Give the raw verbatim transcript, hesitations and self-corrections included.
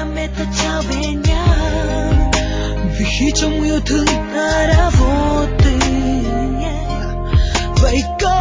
mẹ ta trao về nhau, vì khi trong yêu thương ta đã vô tình, yeah. Vậy có